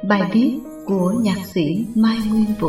Bài viết của nhạc sĩ Mai Nguyên Vũ.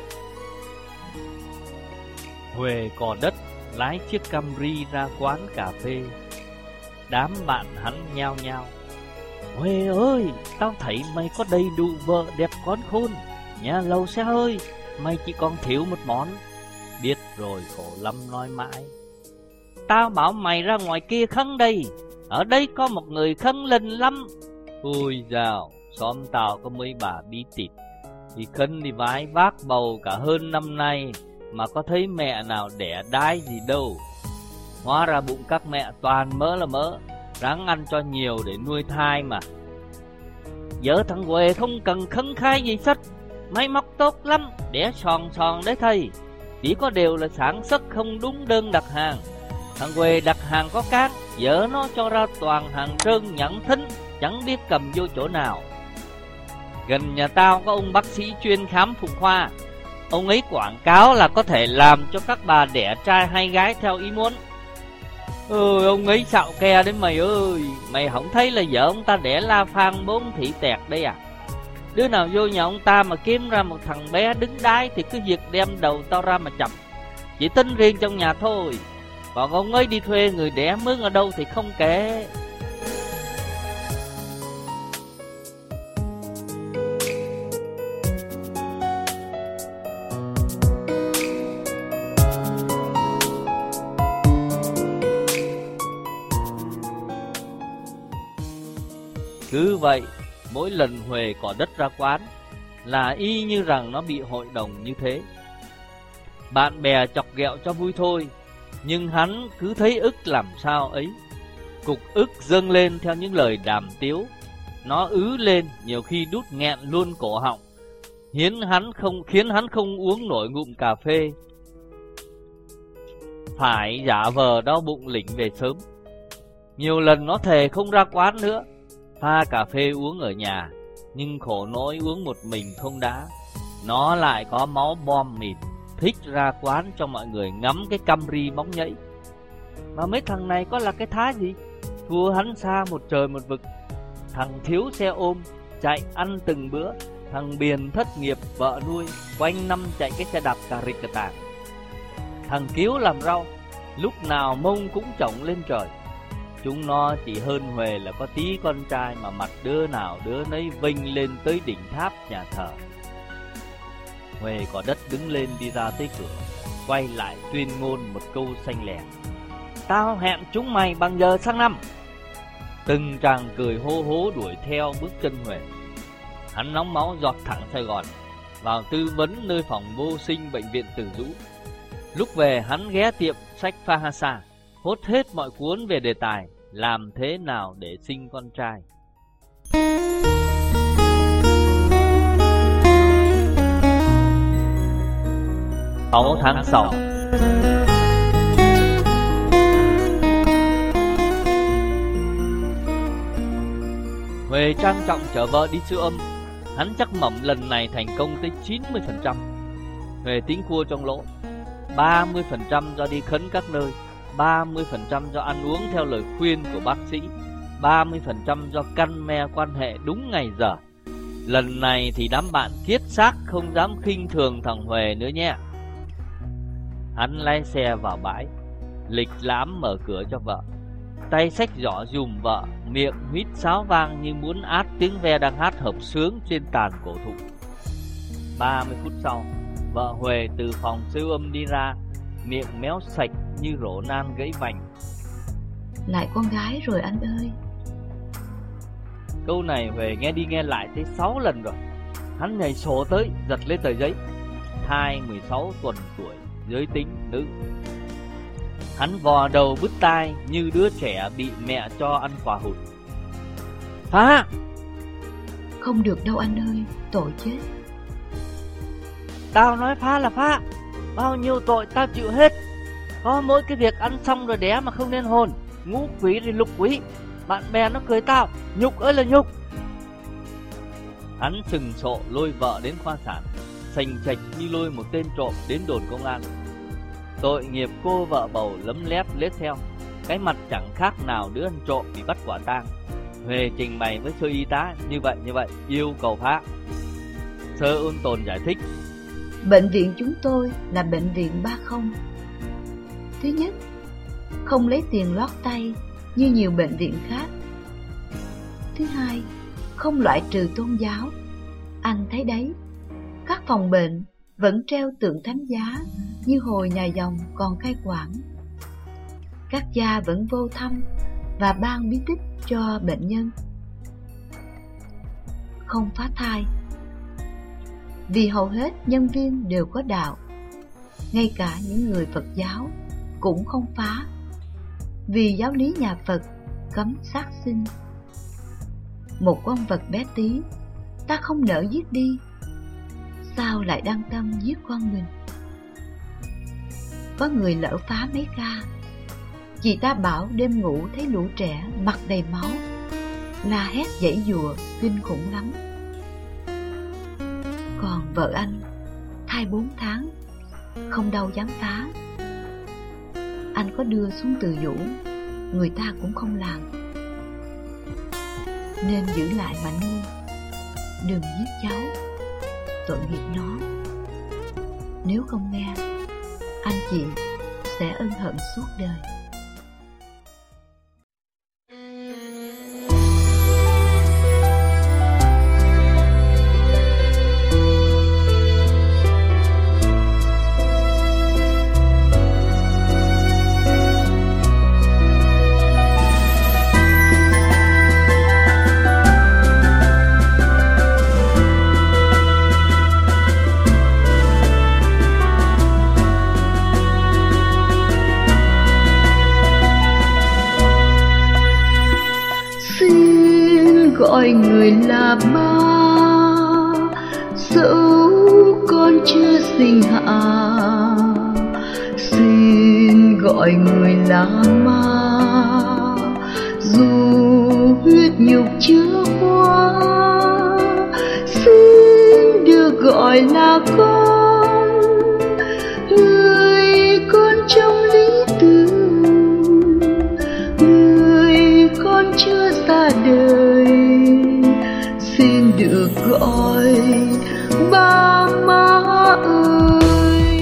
Huệ cò đất lái chiếc Camry ra quán cà phê. Đám bạn hắn nhao nhao: Huệ ơi, tao thấy mày có đầy đủ vợ đẹp con khôn. Nhà lầu xe hơi, mày chỉ còn thiếu một món. Biết rồi khổ lắm nói mãi: Tao bảo mày ra ngoài kia khấn đây, ở đây có một người khấn linh lắm. Ôi dào, xóm tao có mấy bà bí tịt, đi khấn đi vái vác bầu cả hơn năm nay mà có thấy mẹ nào đẻ đái gì đâu. Hóa ra bụng các mẹ toàn mỡ là mỡ, ráng ăn cho nhiều để nuôi thai mà. Vợ thằng Huệ không cần khấn khai gì hết, máy móc tốt lắm, đẻ sòn sòn đấy thầy. Chỉ có điều là sản xuất không đúng đơn đặt hàng. Thằng Huệ đặt hàng có cát, vợ nó cho ra toàn hàng trơn nhẵn thính, chẳng biết cầm vô chỗ nào. Gần nhà tao có ông bác sĩ chuyên khám phụ khoa. Ông ấy quảng cáo là có thể làm cho các bà đẻ trai hay gái theo ý muốn. Ông ấy xạo ke đấy mày ơi. Mày không thấy là vợ ông ta đẻ la phan 4 thị tẹt đây à? Đứa nào vô nhà ông ta mà kiếm ra một thằng bé đứng đái thì cứ việc đem đầu tao ra mà chọc. Chỉ tính riêng trong nhà thôi, còn ông ấy đi thuê người đẻ mướn ở đâu thì không kể. Cứ vậy, mỗi lần Huệ cỏ đất ra quán là y như rằng nó bị hội đồng như thế. Bạn bè chọc ghẹo cho vui thôi, nhưng hắn cứ thấy ức làm sao ấy. Cục ức dâng lên theo những lời đàm tiếu. Nó ứ lên, nhiều khi đút nghẹn luôn cổ họng, khiến hắn không uống nổi ngụm cà phê. Phải giả vờ đau bụng lỉnh về sớm. Nhiều lần nó thề không ra quán nữa, pha cà phê uống ở nhà, nhưng khổ nỗi uống một mình không đã. Nó lại có máu bom mịt, thích ra quán cho mọi người ngắm cái Camry bóng nhảy. Mà mấy thằng này có là cái thá gì, thua hắn xa một trời một vực. Thằng thiếu xe ôm chạy ăn từng bữa, thằng Biền thất nghiệp vợ nuôi, quanh năm chạy cái xe đạp cà rịch cà tàng. Thằng Kiếu làm rau, lúc nào mông cũng chổng lên trời. Chúng nó chỉ hơn Huệ là có tí con trai mà mặt đứa nào đứa nấy vinh lên tới đỉnh tháp nhà thờ. Huệ có đất đứng lên đi ra tới cửa, quay lại tuyên ngôn một câu xanh lẻ: Tao hẹn chúng mày bằng giờ sang năm. Từng tràng cười hô hố đuổi theo bước chân Huệ. Hắn nóng máu giọt thẳng Sài Gòn, vào tư vấn nơi phòng vô sinh bệnh viện Từ Dũ. Lúc về hắn ghé tiệm sách Phahasa, hốt hết mọi cuốn về đề tài làm thế nào để sinh con trai. Sáu tháng sau, Huệ trang trọng chở vợ đi siêu âm. Hắn chắc mẩm lần này thành công tới 90%. Huệ tính cua trong lỗ: 30% do đi khấn các nơi, 30% do ăn uống theo lời khuyên của bác sĩ, 30% do căn me quan hệ đúng ngày giờ. Lần này thì đám bạn kiết xác không dám khinh thường thằng Huệ nữa nhé. Hắn lái xe vào bãi, lịch lãm mở cửa cho vợ, tay xách giỏ dùm vợ, miệng huýt sáo vang như muốn át tiếng ve đang hát hợp xướng trên tàn cổ thụ. 30 phút sau, vợ Huệ từ phòng siêu âm đi ra, miệng méo sạch như rổ nan gãy vành. Lại con gái rồi anh ơi. Câu này Huệ nghe đi nghe lại tới 6 lần rồi. Hắn nhảy sổ tới, giật lấy tờ giấy: thai 16 tuần tuổi, giới tính nữ. Hắn vò đầu bứt tai như đứa trẻ bị mẹ cho ăn quả hụt. Phá! Không được đâu anh ơi, tội chết. Tao nói phá là phá, bao nhiêu tội tao chịu hết. Có mỗi cái việc ăn xong rồi đẻ mà không nên hồn, ngũ quý rồi lục quý. Bạn bè nó cười tao, nhục ơi là nhục. Hắn sừng sộ lôi vợ đến khoa sản, sành chạch như lôi một tên trộm đến đồn công an. Tội nghiệp cô vợ bầu lấm lép lết theo, cái mặt chẳng khác nào đứa ăn trộm bị bắt quả tang. Huệ trình bày với sư y tá như vậy, yêu cầu phá. Sơ Ôn Tồn giải thích: Bệnh viện chúng tôi là bệnh viện 30. Thứ nhất, không lấy tiền lót tay như nhiều bệnh viện khác. Thứ hai, không loại trừ tôn giáo. Anh thấy đấy, các phòng bệnh vẫn treo tượng thánh giá như hồi nhà Dòng còn cai quản. Các gia vẫn vô thăm và ban bí tích cho bệnh nhân. Không phá thai, vì hầu hết nhân viên đều có đạo. Ngay cả những người Phật giáo cũng không phá, vì giáo lý nhà Phật cấm sát sinh. Một con vật bé tí ta không nỡ giết đi, sao lại đăng tâm giết con mình? Có người lỡ phá mấy ca, chị ta bảo đêm ngủ thấy lũ trẻ mặt đầy máu, la hét giãy giụa kinh khủng lắm. Còn vợ anh thai 4 tháng, không đau dám phá. Anh có đưa xuống Từ Dũ, người ta cũng không làm. Nên giữ lại mà nuôi, đừng giết cháu, tội nghiệp nó. Nếu không nghe, anh chị sẽ ân hận suốt đời. Gọi người là ba, dẫu con chưa sinh hạ. Xin gọi người là ma, dù huyết nhục chưa hóa. Xin được gọi là con, người con trong lý tưởng, người con chưa ra đời. Xin được gọi ba má ơi.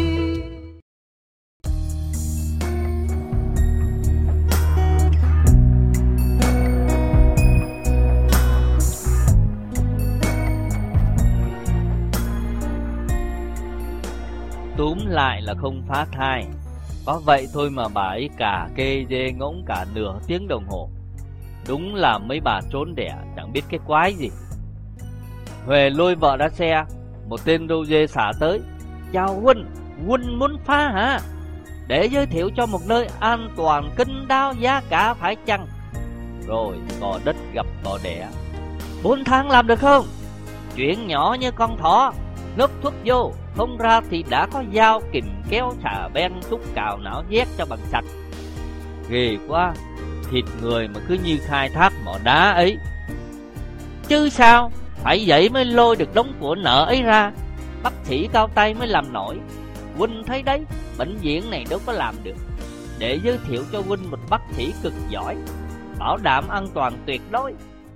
Túm lại là không phá thai. Có vậy thôi mà bà ấy cả kê dê ngỗng cả nửa tiếng đồng hồ. Đúng là mấy bà trốn đẻ chẳng biết cái quái gì. Huệ lôi vợ ra xe, một tên râu dê xả tới: Chào Huynh, Huynh muốn phá hả? Để giới thiệu cho một nơi an toàn kinh đáo giá cả phải chăng? Rồi cò đất gặp cò đẻ: 4 tháng làm được không? Chuyện nhỏ như con thỏ, núp thuốc vô, không ra thì đã có dao kìm kéo xà beng xúc cào não nhét cho bằng sạch. Ghê quá, thịt người mà cứ như khai thác mỏ đá ấy. Chứ sao, phải vậy mới lôi được đống của nợ ấy ra. Bác sĩ cao tay mới làm nổi. Huynh thấy đấy, bệnh viện này đâu có làm được. Để giới thiệu cho Huynh một bác sĩ cực giỏi, bảo đảm an toàn tuyệt đối.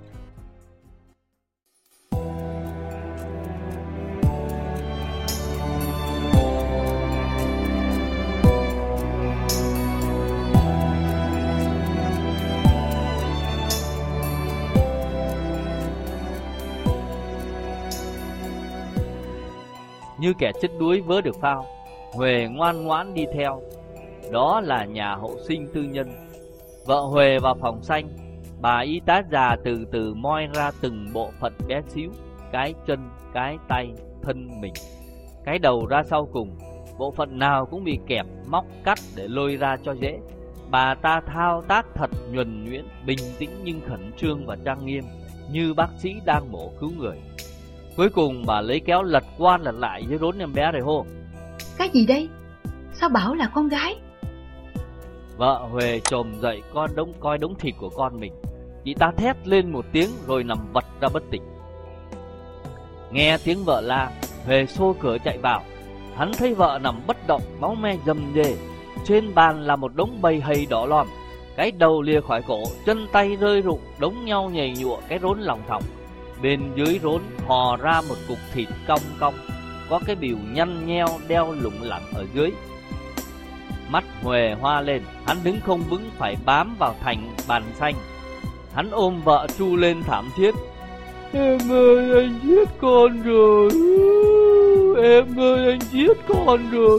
Như kẻ chết đuối vớ được phao, Huệ ngoan ngoãn đi theo. Đó là nhà hộ sinh tư nhân. Vợ Huệ vào phòng xanh. Bà y tá già từ từ moi ra từng bộ phận bé xíu: cái chân, cái tay, thân mình, cái đầu ra sau cùng. Bộ phận nào cũng bị kẹp, móc, cắt để lôi ra cho dễ. Bà ta thao tác thật nhuần nhuyễn, bình tĩnh nhưng khẩn trương và trang nghiêm, như bác sĩ đang mổ cứu người. Cuối cùng bà lấy kéo lật qua lật lại với rốn em bé rồi hô: Cái gì đây? Sao bảo là con gái? Vợ Huệ chồm dậy coi đống thịt của con mình. Chị ta thét lên một tiếng rồi nằm vật ra bất tỉnh. Nghe tiếng vợ la, Huệ xô cửa chạy vào. Hắn thấy vợ nằm bất động, máu me rầm rề. Trên bàn là một đống bầy hầy đỏ lòm. Cái đầu lìa khỏi cổ, chân tay rơi rụng, đống nhau nhầy nhụa cái rốn lòng thòng. Bên dưới rốn thò ra một cục thịt cong cong, có cái bìu nhăn nheo đeo lủng lẳng ở dưới. Mắt Huệ hoa lên, hắn đứng không vững phải bám vào thành bàn xanh. Hắn ôm vợ tru lên thảm thiết: "Em ơi, anh giết con rồi! Em ơi, anh giết con rồi!"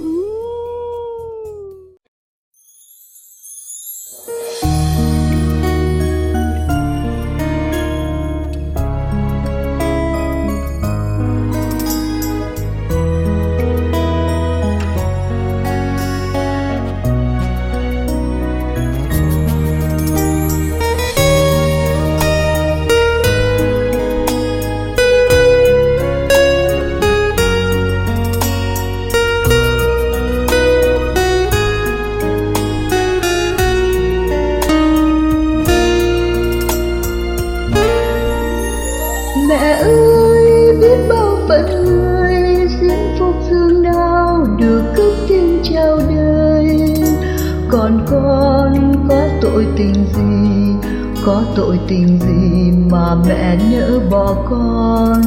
Mẹ ơi, biết bao phận người diễn phục dương đau được cất tiếng chào đời. Còn con có tội tình gì, có tội tình gì mà mẹ nỡ bỏ con?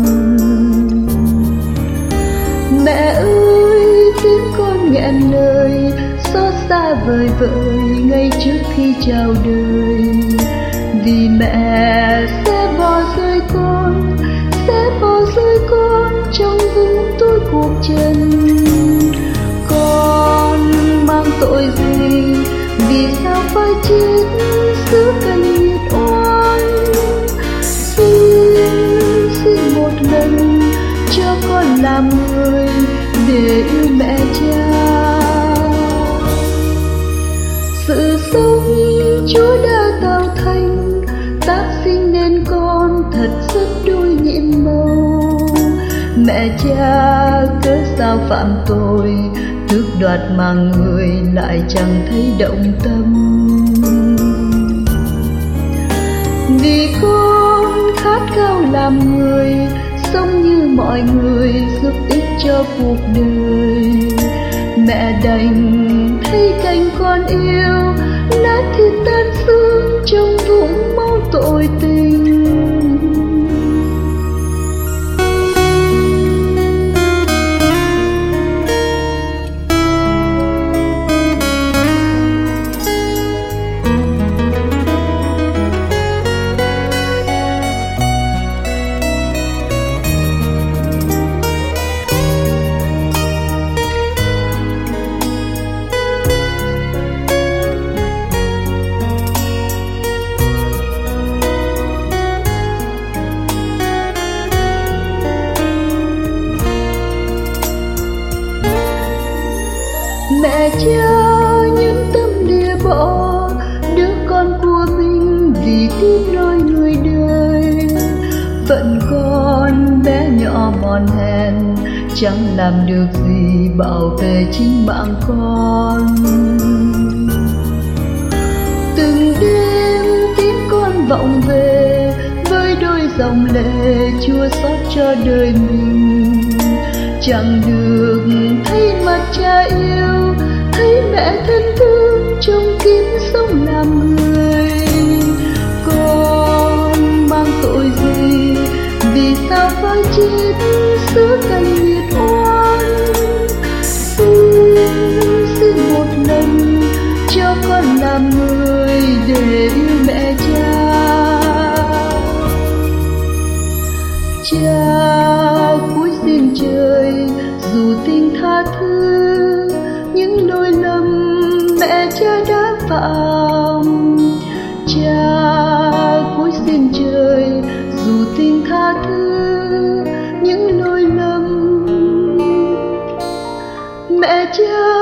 Mẹ ơi, tiếng con nghẹn lời, xót xa vời vợi ngay trước khi chào đời. Vì mẹ sẽ bỏ rơi con, sẽ bỏ rơi con trong vũng tối cuộc trần. Con mang tội gì, vì sao phải chết giữa cơn nhiệt oan? Xin một lần cho con làm người để yêu mẹ cha. Sự sống Chúa đã tạo thành, tác sinh nên con thật rất đôi nhiệm màu. Mẹ cha cớ sao phạm tội, tước đoạt mạng người lại chẳng thấy động tâm. Vì con khát khao làm người, sống như mọi người giúp ích cho cuộc đời. Mẹ đành thấy cánh con yêu nát thịt tan xương trong vũng máu tội tình. Mẹ cha nhẫn tâm lìa bỏ đứa con của mình vì tin đôi người đời. Phận con bé nhỏ mòn hèn, chẳng làm được gì bảo vệ chính mạng con. Từng đêm tiếng con vọng về với đôi dòng lệ chua xót cho đời mình. Chẳng được thấy mặt cha yêu, thấy mẹ thân thương trong kiếp sống làm người. Con mang tội gì, vì sao phải chết giữa cơn nhiệt oan? Xin một lần cho con làm người để yêu mẹ cha. Cha cúi xin trời dù tình tha thứ những lỗi lầm mẹ cha đã phạm. Cha cúi xin trời dù tình tha thứ những lỗi lầm mẹ cha